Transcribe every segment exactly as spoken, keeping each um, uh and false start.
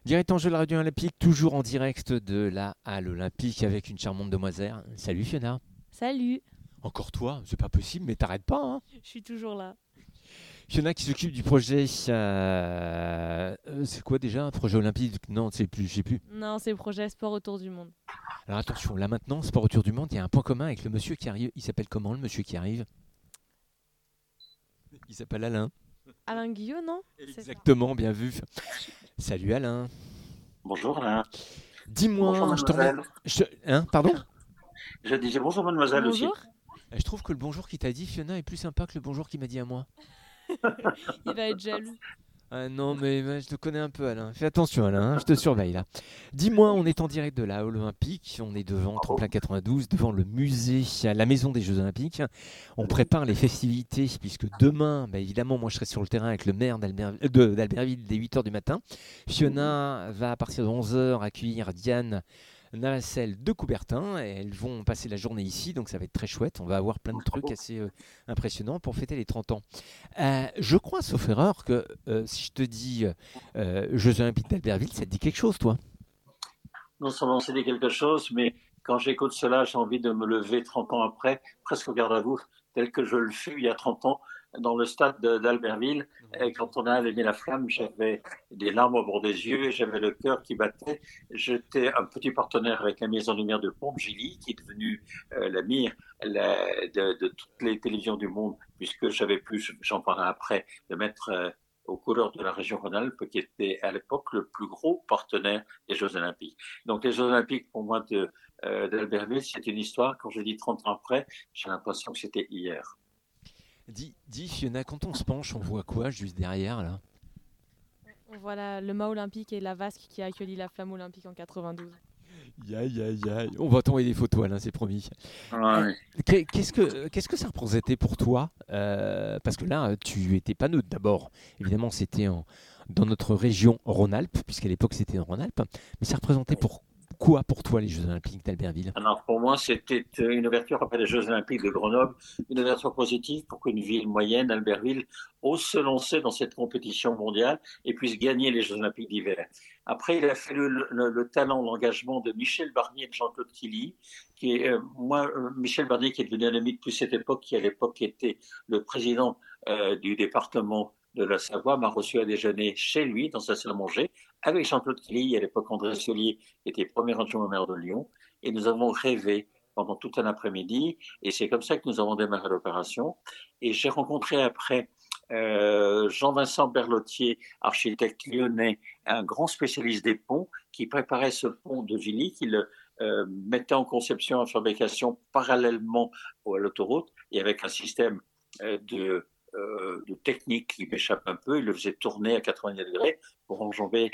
Direct en jeu de la radio olympique, toujours en direct de la Halle Olympique avec une charmante demoiselle. Salut Fiona. Salut, Encore toi, c'est pas possible, mais t'arrêtes pas, hein. je suis toujours là. Fiona qui s'occupe du projet. euh, euh, c'est quoi déjà un projet olympique? Non, c'est plus, je sais plus. Non, c'est projet sport autour du monde. Alors attention, là maintenant, sport autour du monde, il y a un point commun avec le monsieur qui arrive. Il s'appelle comment le monsieur qui arrive? Il s'appelle Alain. Alain Guillot, non? C'est ça. Exactement, bien vu. Salut Alain. Bonjour Alain. Bonjour Dis-moi, je t'emmène. mademoiselle. Je... Hein, pardon? Je disais bonjour mademoiselle aussi. Bonjour, Je trouve que le bonjour qu'il t'a dit, Fiona, est plus sympa que le bonjour qu'il m'a dit à moi. il va être jaloux. Ah non, mais mais je te connais un peu, Alain. Fais attention, Alain, hein, je te surveille là. Dis-moi, on est en direct de la Hall Olympique, on est devant Bravo. Tremplin quatre-vingt-douze, devant le musée, la maison des Jeux Olympiques. On prépare les festivités, puisque demain, bah, évidemment, moi je serai sur le terrain avec le maire d'Alber- euh, de- d'Albertville dès huit heures du matin. Fiona va à partir de onze heures accueillir Diane Navacelle de Coubertin. Et elles vont passer la journée ici, donc ça va être très chouette. On va avoir plein de trucs assez euh, impressionnants pour fêter les trente ans. Euh, je crois, sauf erreur, que euh, si je te dis euh, Jeux Olympiques d'Albertville, ça te dit quelque chose, toi? Non seulement c'est dit quelque chose, mais quand j'écoute cela, j'ai envie de me lever trente ans après, presque au garde à vous, tel que je le fus il y a trente ans, dans le stade de- d'Albertville. Et quand on a allumé la flamme, j'avais des larmes au bord des yeux, et j'avais le cœur qui battait. J'étais un petit partenaire avec la Maison Lumière de Pompe, Gilly, qui est devenue euh, la mire la- de, de toutes les télévisions du monde, puisque j'avais pu, j'en parlerai après, de mettre euh, aux couleurs de la région Rhône-Alpes, qui était à l'époque le plus gros partenaire des Jeux Olympiques. Donc les Jeux Olympiques, pour moi, de, euh, d'Albertville, c'est une histoire. Quand je dis trente ans après, j'ai l'impression que c'était hier. Dis, dis, Fiona, quand on se penche, on voit quoi juste derrière, là? On voit la- le mât olympique et la vasque qui a accueilli la flamme olympique en quatre-vingt-douze. Aïe, aïe, aïe. On va t'envoyer des photos, Alain, c'est promis. Euh, Ouais. qu'est- Qu'est-ce que, qu'est-ce que ça représentait pour toi? Euh, Parce que là, tu étais pas neutre d'abord. Évidemment, c'était en- dans notre région Rhône-Alpes, puisqu'à l'époque, c'était en Rhône-Alpes. Mais ça représentait pour quoi pour toi, les Jeux Olympiques d'Albertville? Alors pour moi, c'était une ouverture après les Jeux Olympiques de Grenoble, une ouverture positive pour qu'une ville moyenne, Albertville, ose se lancer dans cette compétition mondiale et puisse gagner les Jeux Olympiques d'hiver. Après, il a fallu le, le, le talent, l'engagement de Michel Barnier et de Jean-Claude Killy, qui est, euh, moi, euh, Michel Barnier, qui est devenu un ami depuis cette époque, qui à l'époque était le président euh, du département de la Savoie, m'a reçu à déjeuner chez lui, dans sa salle à manger, avec Jean-Claude Killy, à l'époque André Solier, qui était premier adjoint au maire de Lyon, et nous avons rêvé pendant tout un après-midi, et c'est comme ça que nous avons démarré l'opération. Et j'ai rencontré après euh, Jean-Vincent Berlotier, architecte lyonnais, un grand spécialiste des ponts, qui préparait ce pont de Gilly, qui le euh, mettait en conception et en fabrication parallèlement à l'autoroute, et avec un système euh, de, euh, de technique qui m'échappe un peu, il le faisait tourner à quatre-vingt-dix degrés pour enjamber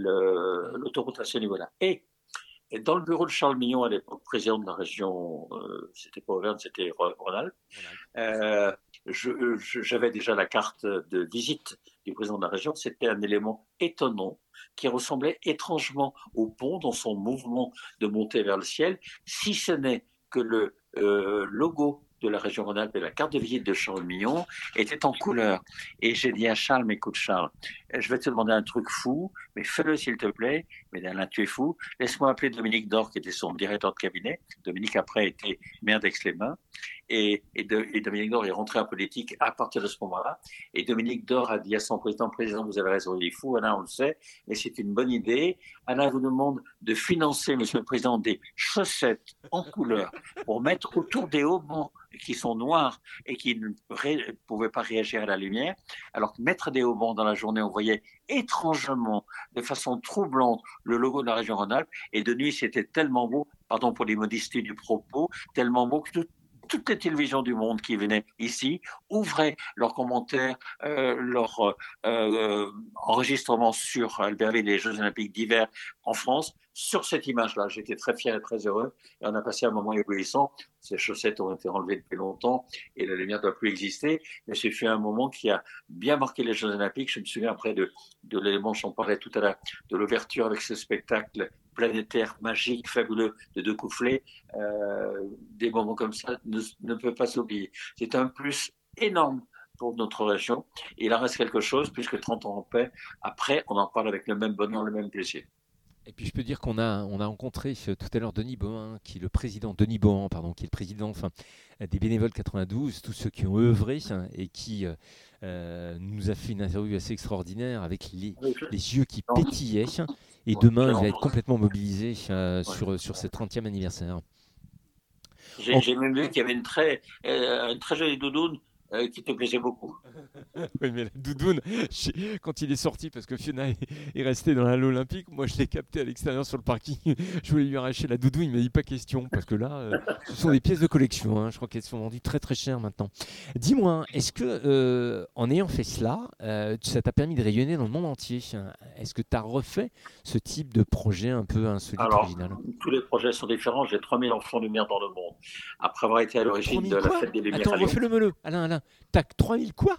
le- l'autoroute à ce niveau-là. Et et dans le bureau de Charles Mignon, à l'époque président de la région, euh, c'était pas Auvergne, c'était Rhône-Alpes, euh, je- je- j'avais déjà la carte de visite du président de la région. C'était un élément étonnant qui ressemblait étrangement au pont dans son mouvement de montée vers le ciel, si ce n'est que le euh, logo de la région Rhône-Alpes et la carte de visite de Charles Mignon étaient en couleur. Et j'ai dit à Charles, mais écoute Charles, je vais te demander un truc fou, mais fais-le s'il te plaît. Mais Alain, tu es fou. Laisse-moi appeler Dominique Dor, qui était son directeur de cabinet. Dominique, après, était maire d'Aix-les-Bains. Et, et, de, et Dominique Dor est rentré en politique à partir de ce moment-là. Et Dominique Dor a dit à son président, président, vous avez raison, il est fou, Alain, on le sait, mais c'est une bonne idée. Alain vous demande de financer, monsieur le président, des chaussettes en couleur pour mettre autour des haubans qui sont noirs et qui ne ré, pouvaient pas réagir à la lumière. Alors que mettre des haubans dans la journée, on voyait étrangement, de façon troublante, le logo de la région Rhône-Alpes. Et de nuit, c'était tellement beau, pardon pour l'immodestie du propos, tellement beau que tout, toutes les télévisions du monde qui venaient ici ouvraient leurs commentaires, euh, leurs euh, euh, enregistrements sur Albertville et les Jeux Olympiques d'hiver en France sur cette image-là. J'étais très fier et très heureux. Et on a passé un moment éblouissant. Ces chaussettes ont été enlevées depuis longtemps et la lumière ne doit plus exister. Mais ce fut un moment qui a bien marqué les Jeux Olympiques. Je me souviens après de, de l'élément, j'en parlais tout à l'heure, de l'ouverture avec ce spectacle planétaire, magique, fabuleux de deux coufflets. Euh, des moments comme ça ne, ne peuvent pas s'oublier. C'est un plus énorme pour notre région. Et il en reste quelque chose, puisque trente ans en paix, après, on en parle avec le même bonheur, le même plaisir. Et puis je peux dire qu'on a, on a rencontré euh, tout à l'heure Denis Bohan, qui est le président, Denis Bohan, pardon, qui est le président enfin, euh, des bénévoles quatre-vingt-douze, tous ceux qui ont œuvré hein, et qui euh, euh, nous a fait une interview assez extraordinaire avec les, Oui, je- les yeux qui non, pétillaient. Et ouais, demain, j'ai il va être entendu. complètement mobilisé euh, Ouais. sur, sur ce trentième anniversaire. J'ai En- j'ai même vu qu'il y avait une très, euh, une très jolie doudoune euh, qui te plaisait beaucoup. Oui, mais la doudoune, j'ai- quand il est sorti, parce que Fiona est, est restée dans l'halo olympique, moi je l'ai capté à l'extérieur sur le parking. Je voulais lui arracher la doudoune, il m'a dit pas question, parce que là, euh, ce sont des pièces de collection. Hein. Je crois qu'elles sont vendues très très cher maintenant. Dis-moi, est-ce que euh, en ayant fait cela, euh, ça t'a permis de rayonner dans le monde entier? Est-ce que tu as refait ce type de projet un peu insolite, Alors, original? tous les projets sont différents. J'ai trois mille enfants lumière dans le monde. Après avoir été à l'origine trois mille de la quoi? Fête des Lumières Attends, à Lyon, refais-le-le. Alain, Alain, tac, trois mille quoi?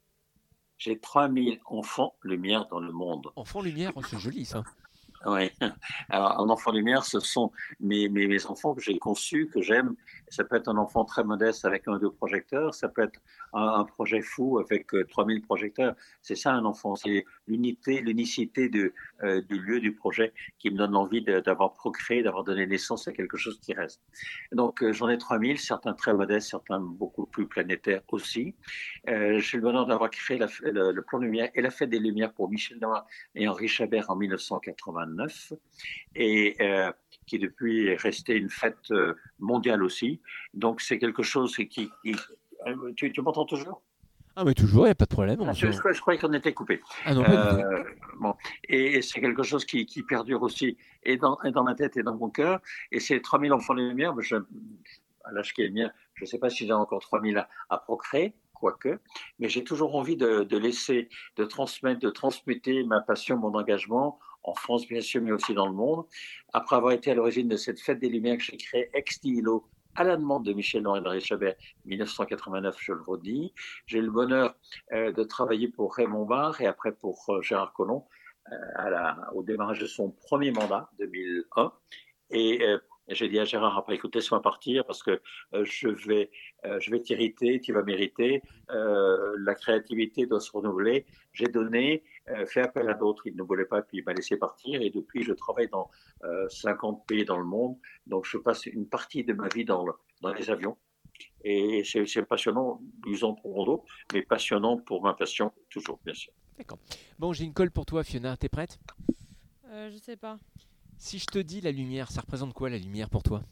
j'ai trois mille enfants lumière dans le monde. Enfant lumière, oh, c'est joli ça. Oui. Alors, un enfant lumière, ce sont mes, mes, mes enfants que j'ai conçus, que j'aime. Ça peut être un enfant très modeste avec un ou deux projecteurs. Ça peut être un, un projet fou avec euh, trois mille projecteurs. C'est ça un enfant. C'est l'unité, l'unicité de, euh, du lieu du projet qui me donne l'envie de, d'avoir procréé, d'avoir donné naissance à quelque chose qui reste. Donc, euh, j'en ai trois mille, certains très modestes, certains beaucoup plus planétaires aussi. Euh, j'ai le bonheur d'avoir créé la, le, le plan lumière et la fête des lumières pour Michel Noir et Henri Chabert en mille neuf cent quatre-vingt-neuf, et euh, qui depuis est restée une fête euh, mondiale aussi. Donc c'est quelque chose qui... qui euh, tu, tu m'entends toujours? Ah mais toujours, il n'y a pas de problème. Ah, je, je, je, croyais qu'on était coupé. Ah non, pas du tout. Euh, bon. Et, et c'est quelque chose qui, qui perdure aussi, et dans, et dans ma tête et dans mon cœur. Et ces trois mille enfants de lumière, je, à l'âge qui est le mien, je ne sais pas si j'ai encore trois mille à, à procréer, quoique, mais j'ai toujours envie de, de laisser, de transmettre, de transmuter ma passion, mon engagement, en France bien sûr, mais aussi dans le monde. Après avoir été à l'origine de cette fête des Lumières que j'ai créée ex nihilo, à la demande de Michel Noir et d'Henri Chabert, mille neuf cent quatre-vingt-neuf, je le redis. J'ai eu le bonheur euh, de travailler pour Raymond Barre et après pour euh, Gérard Collomb euh, à la, au démarrage de son premier mandat, deux mille un. Et euh, j'ai dit à Gérard après, écoute, laisse-moi partir parce que euh, je vais, euh, je vais t'irriter, tu vas m'irriter. Euh, la créativité doit se renouveler. J'ai donné, euh, fait appel à d'autres, il ne voulait pas, puis il m'a laissé partir. Et depuis, je travaille dans euh, cinquante pays dans le monde. Donc, je passe une partie de ma vie dans, le, dans les avions. Et c'est, c'est passionnant, usant pour mon dos, mais passionnant pour ma passion, toujours, bien sûr. D'accord. Bon, j'ai une colle pour toi, Fiona. T'es prête? Euh, je sais pas. Si je te dis la lumière, ça représente quoi la lumière pour toi?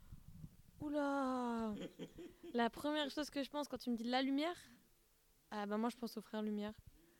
Oula! La première chose que je pense quand tu me dis la lumière, ah bah moi je pense aux frères Lumière.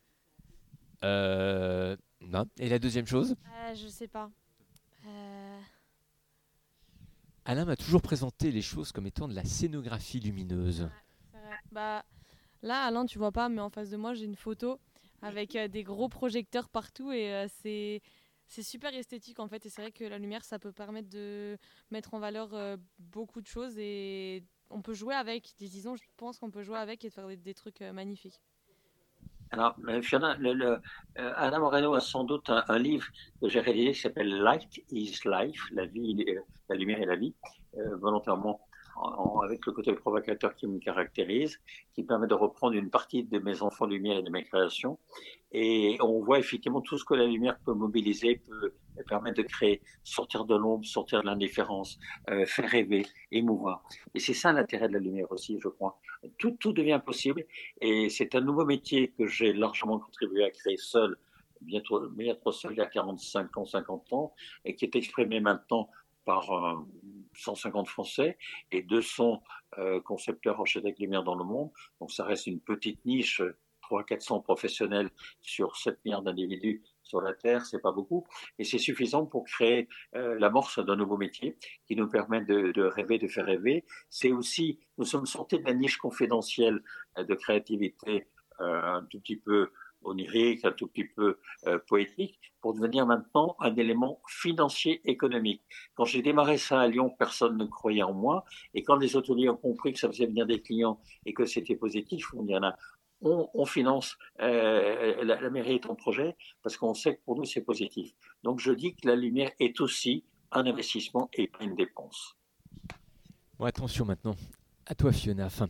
Euh. Non. Et la deuxième chose? Euh, je sais pas. Euh... Alain m'a toujours présenté les choses comme étant de la scénographie lumineuse. Ouais, c'est vrai. Bah là, Alain, tu vois pas, mais en face de moi, j'ai une photo avec euh, des gros projecteurs partout et euh, c'est c'est super esthétique en fait. Et c'est vrai que la lumière, ça peut permettre de mettre en valeur euh, beaucoup de choses et on peut jouer avec. Disons, je pense qu'on peut jouer avec et faire des, des trucs euh, magnifiques. Alors, Fiona, le, le, euh, Alain Moreno a sans doute un, un livre que j'ai réalisé qui s'appelle Light is Life, la vie, euh, la lumière et la vie, euh, volontairement en, en, avec le côté provocateur qui me caractérise, qui permet de reprendre une partie de mes enfants lumière et de mes créations. Et on voit effectivement tout ce que la lumière peut mobiliser, peut permettre de créer, sortir de l'ombre, sortir de l'indifférence, euh, faire rêver, émouvoir. Et c'est ça l'intérêt de la lumière aussi, je crois. Tout, tout devient possible et c'est un nouveau métier que j'ai largement contribué à créer seul, bientôt, bientôt seul il y a quarante-cinq ans, cinquante ans, et qui est exprimé maintenant par euh, cent cinquante Français et deux cents euh, concepteurs architectes lumière dans le monde. Donc ça reste une petite niche, trois cents à quatre cents professionnels sur sept milliards d'individus sur la Terre, c'est pas beaucoup, et c'est suffisant pour créer euh, l'amorce d'un nouveau métier qui nous permet de, de rêver, de faire rêver. C'est aussi, nous sommes sortis de la niche confidentielle euh, de créativité euh, un tout petit peu onirique, un tout petit peu euh, poétique, pour devenir maintenant un élément financier économique. Quand j'ai démarré ça à Lyon, personne ne croyait en moi, et quand les hôteliers ont compris que ça faisait venir des clients et que c'était positif, on dit, on, on finance, euh, la, la mairie est en projet, parce qu'on sait que pour nous c'est positif. Donc je dis que la lumière est aussi un investissement et pas une dépense. Bon, attention maintenant. À toi, Fiona. Enfin,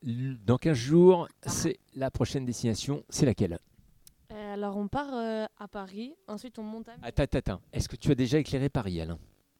Dans quinze jours, c'est la prochaine destination. C'est laquelle? Euh, alors on part euh, à Paris, ensuite on monte à... Attends, attends, attends. Est-ce que tu as déjà éclairé Paris, Alain?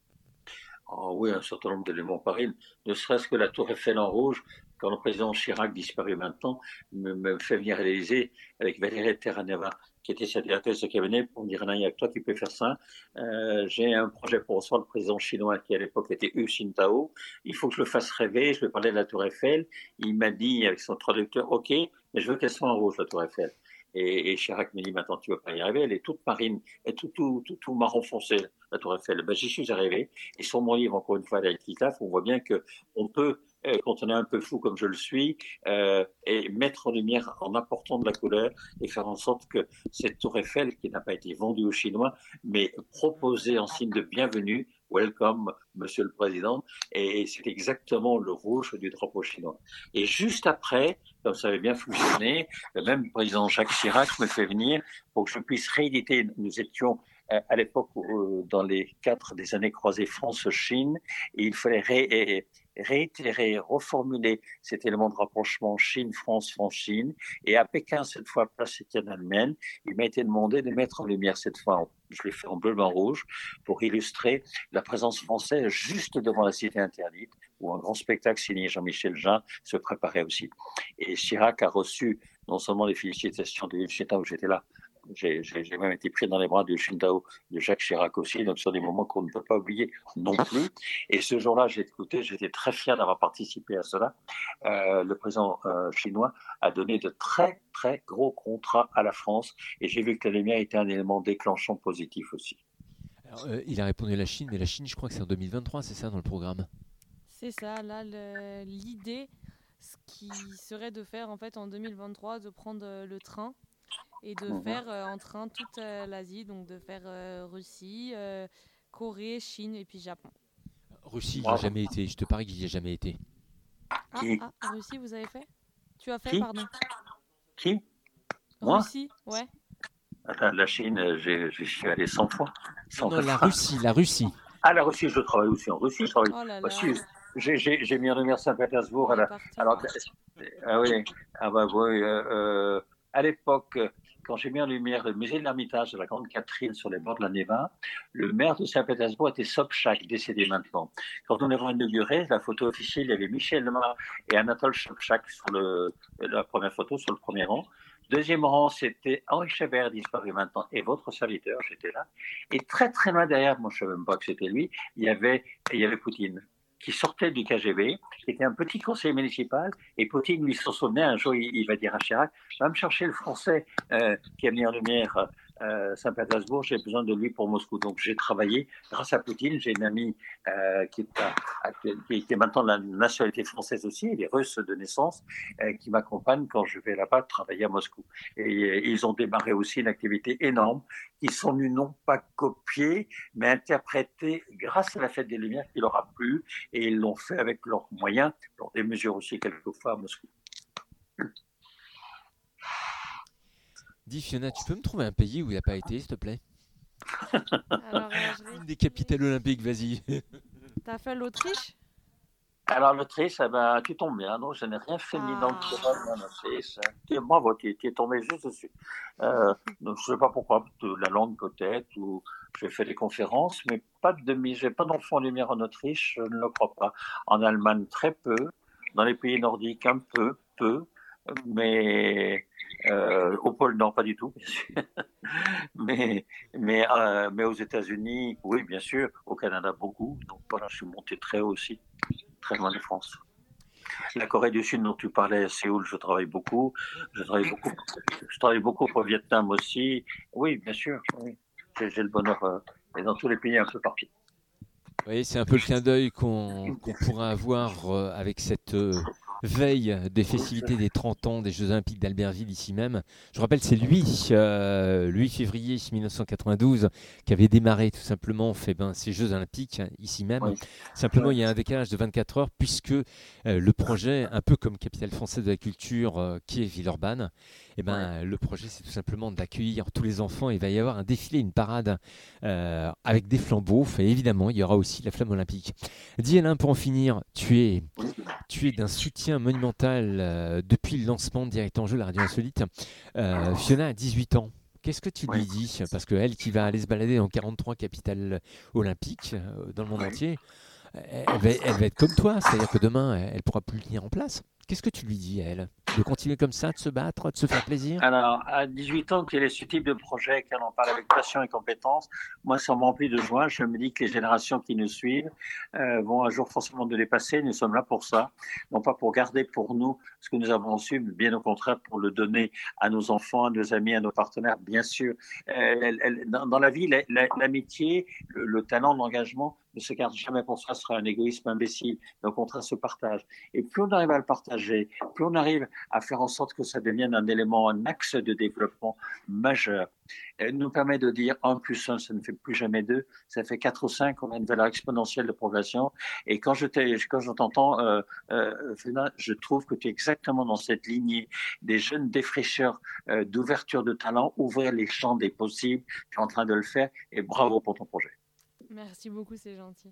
Oh oui, un certain nombre d'éléments pareils, ne serait-ce que la tour Eiffel en rouge, quand le président Chirac, disparu maintenant, me, me fait venir à l'Élysée avec Valérie Terranova, qui était sa directrice de cabinet, pour me dire, il n'y a que toi qui peux faire ça. Euh, j'ai un projet pour recevoir le président chinois, qui à l'époque était Hu Jintao. Il faut que je le fasse rêver, je vais parler de la tour Eiffel. Il m'a dit, avec son traducteur, OK, mais je veux qu'elle soit en rouge, la tour Eiffel. Et, et Chirac me dit, maintenant, tu ne vas pas y arriver, elle est toute marine, elle est tout, tout, tout, tout marron foncé, la tour Eiffel. Ben, j'y suis arrivé. Et sur mon livre, encore une fois, avec Titaf, on voit bien qu'on peut, euh, quand on est un peu fou comme je le suis, euh, et mettre en lumière, en apportant de la couleur, et faire en sorte que cette tour Eiffel, qui n'a pas été vendue aux Chinois, mais proposée en signe de bienvenue, welcome, Monsieur le Président, et c'est exactement le rouge du drapeau chinois. Et juste après, comme ça avait bien fonctionné, le même président Jacques Chirac me fait venir pour que je puisse rééditer. Nous étions euh, à l'époque euh, dans les quatre des années croisées France-Chine, et il fallait ré- réitérer, reformuler cet élément de rapprochement Chine-France, France-Chine. Et à Pékin, cette fois, place Tiananmen, il m'a été demandé de mettre en lumière cette fois, en, je l'ai fait en bleu, blanc, rouge, pour illustrer la présence française juste devant la cité interdite, où un grand spectacle signé Jean-Michel Jarre se préparait aussi. Et Chirac a reçu non seulement les félicitations de Hu Jintao, où j'étais là, j'ai, j'ai, j'ai même été pris dans les bras de Hu Jintao, de Jacques Chirac aussi, donc ce sont des moments qu'on ne peut pas oublier non plus. Et ce jour-là, j'ai écouté, j'étais très fier d'avoir participé à cela. Euh, le président euh, chinois a donné de très, très gros contrats à la France, et j'ai vu que la lumière était un élément déclenchant positif aussi. Alors, euh, il a répondu à la Chine, mais la Chine, je crois que c'est en deux mille vingt-trois, c'est ça dans le programme? C'est ça, là, le- l'idée, ce qui serait de faire en fait en deux mille vingt-trois, de prendre euh, le train et de Mhm. faire euh, en train toute euh, l'Asie, donc de faire euh, Russie, euh, Corée, Chine et puis Japon. Russie, il n'y a Bravo. jamais été. Je te parie qu'il n'y a jamais été. Ah, Qui ah, Russie, vous avez fait? Tu as fait, Qui pardon. Qui Moi Russie, ouais. Attends, la Chine, euh, j'ai- j'y suis allé cent fois. Non, cent non, la fois. Russie, la Russie. Ah, la Russie, je travaille aussi en Russie. Je travaille Oh là là. aussi. J'ai, j'ai, j'ai mis en lumière Saint-Pétersbourg. On À est la- partout. alors, ah oui, ah bah oui. euh, euh, à l'époque, quand j'ai mis en lumière le musée de l'Ermitage de la Grande Catherine sur les bords de la Neva, le maire de Saint-Pétersbourg était Sobchak, décédé maintenant. Quand on l'avait inauguré, la photo officielle, il y avait Michel Lemar et Anatole Sobchak sur le, la première photo, sur le premier rang. Deuxième rang, c'était Henri Chabert, disparu maintenant, et votre serviteur, j'étais là. Et très très loin derrière, moi je ne savais même pas que c'était lui, il y avait, il y avait Poutine, qui sortait du K G B, qui était un petit conseiller municipal, et Poutine lui s'en souvenait, un jour il, il va dire à Chirac, va me chercher le Français euh, qui a mis en lumière euh, Saint-Pétersbourg, j'ai besoin de lui pour Moscou. Donc j'ai travaillé, grâce à Poutine, j'ai une amie euh, qui, est à, à, qui, qui est maintenant de la nationalité française aussi, elle est russe de naissance, euh, qui m'accompagne quand je vais là-bas travailler à Moscou. Et, et ils ont démarré aussi une activité énorme, qui sont venus non pas copier, mais interpréter grâce à la fête des Lumières qui leur a plu, et ils l'ont fait avec leurs moyens, lors des mesures aussi quelquefois à Moscou. Dis Fiona, tu peux me trouver un pays où il n'a pas été, s'il te plaît? Alors, euh, je Une des capitales olympiques, vas-y. T'as fait l'Autriche? Alors l'Autriche, eh ben, tu tombes bien, non, je n'ai rien fait ni dans le Ah. programme en Autriche. Tu es- Bravo, tu es tombé juste dessus. Euh, donc, je ne sais pas pourquoi, de la langue peut-être, ou j'ai fait des conférences, mais pas de demi, j'ai pas d'enfants en lumière en Autriche, je ne le crois pas. En Allemagne, très peu. Dans les pays nordiques, un peu, peu. Mais euh, au pôle Nord, pas du tout, bien sûr. mais, mais, euh, mais aux États-Unis, oui, bien sûr. Au Canada, beaucoup. Donc voilà, je suis monté très haut aussi, très loin de France. La Corée du Sud dont tu parlais, à Séoul, je travaille beaucoup. Je travaille beaucoup, je travaille beaucoup pour le Vietnam aussi. Oui, bien sûr. Oui. J'ai, j'ai le bonheur euh, et dans tous les pays un peu partout. Oui, c'est un peu le clin d'œil qu'on qu'on pourra avoir euh, avec cette euh, veille des festivités des trente ans des Jeux Olympiques d'Albertville ici même. Je rappelle, c'est lui, euh, le huit février mille neuf cent quatre-vingt-douze, qui avait démarré tout simplement fait, ben, ces Jeux Olympiques hein, ici même. Oui. Simplement, il y a un décalage de vingt-quatre heures puisque euh, le projet, un peu comme Capitale française de la culture euh, qui est Villeurbanne, eh ben, le projet, c'est tout simplement d'accueillir tous les enfants. Il va y avoir un défilé, une parade euh, avec des flambeaux. Et évidemment, il y aura aussi la flamme olympique. Dis Alain, pour en finir, tu es, tu es d'un soutien soutien monumental euh, depuis le lancement de Direct en Jeu, la radio insolite. Euh, Fiona a dix-huit ans. Qu'est-ce que tu lui Oui. dis? Parce qu'elle qui va aller se balader dans quarante-trois capitales olympiques euh, dans le monde Oui. entier, elle va, elle va être comme toi. C'est-à-dire que demain, elle ne pourra plus le tenir en place. Qu'est-ce que tu lui dis à elle? De continuer comme ça, de se battre, de se faire plaisir? Alors, à dix-huit ans, qu'il est ce type de projet, qu'elle en parle avec passion et compétence, moi, ça me remplit de joie. Je me dis que les générations qui nous suivent euh, vont un jour forcément nous dépasser. Nous sommes là pour ça, non pas pour garder pour nous ce que nous avons su, mais bien au contraire pour le donner à nos enfants, à nos amis, à nos partenaires, bien sûr. Elle, elle, elle, dans, dans la vie, la, la, l'amitié, le, le talent, l'engagement ne se garde jamais pour soi, ce sera un égoïsme imbécile. Mais au contraire, se partage. Et plus on arrive à le partager, plus on arrive à faire en sorte que ça devienne un élément, un axe de développement majeur. Elle nous permet de dire un plus un, ça ne fait plus jamais deux, ça fait quatre ou cinq, on a une valeur exponentielle de progression. Et quand je, quand je t'entends, euh, euh, Fiona, je trouve que tu es exactement dans cette lignée des jeunes défricheurs euh, d'ouverture de talent, ouvrir les champs des possibles. Tu es en train de le faire et bravo pour ton projet. Merci beaucoup, c'est gentil.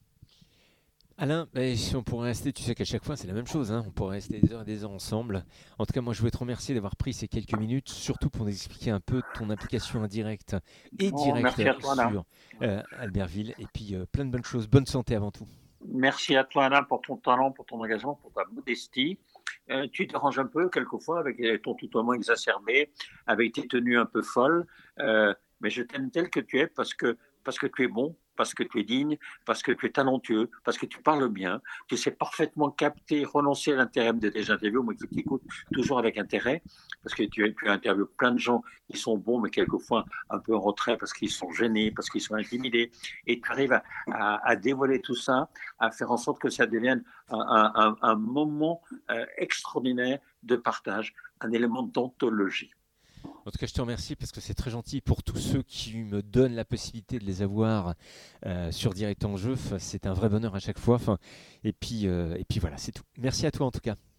Alain, ben, si on pourrait rester, tu sais qu'à chaque fois c'est la même chose, hein, on pourrait rester des heures et des heures ensemble. En tout cas, moi je voulais te remercier d'avoir pris ces quelques minutes, surtout pour nous expliquer un peu ton implication indirecte et Bon, directe merci à toi, Alain. sur euh, Albertville. Et puis euh, plein de bonnes choses, bonne santé avant tout. Merci à toi, Alain, pour ton talent, pour ton engagement, pour ta modestie. Euh, tu te déranges un peu quelquefois avec ton tutoiement exacerbé, avec tes tenues un peu folles, euh, mais je t'aime tel que tu es parce que, parce que tu es bon, parce que tu es digne, parce que tu es talentueux, parce que tu parles bien, tu sais parfaitement capter, renoncer à l'intérêt de tes interviews, moi qui t'écoute toujours avec intérêt, parce que tu, tu interviews plein de gens qui sont bons, mais quelquefois un peu en retrait parce qu'ils sont gênés, parce qu'ils sont intimidés, et tu arrives à, à, à dévoiler tout ça, à faire en sorte que ça devienne un, un, un moment euh, extraordinaire de partage, un élément d'anthologie. En tout cas, je te remercie parce que c'est très gentil pour tous ceux qui me donnent la possibilité de les avoir euh, sur Direct en Jeu. Enfin, c'est un vrai bonheur à chaque fois. Enfin, et, puis, euh, et puis voilà, c'est tout. Merci à toi en tout cas.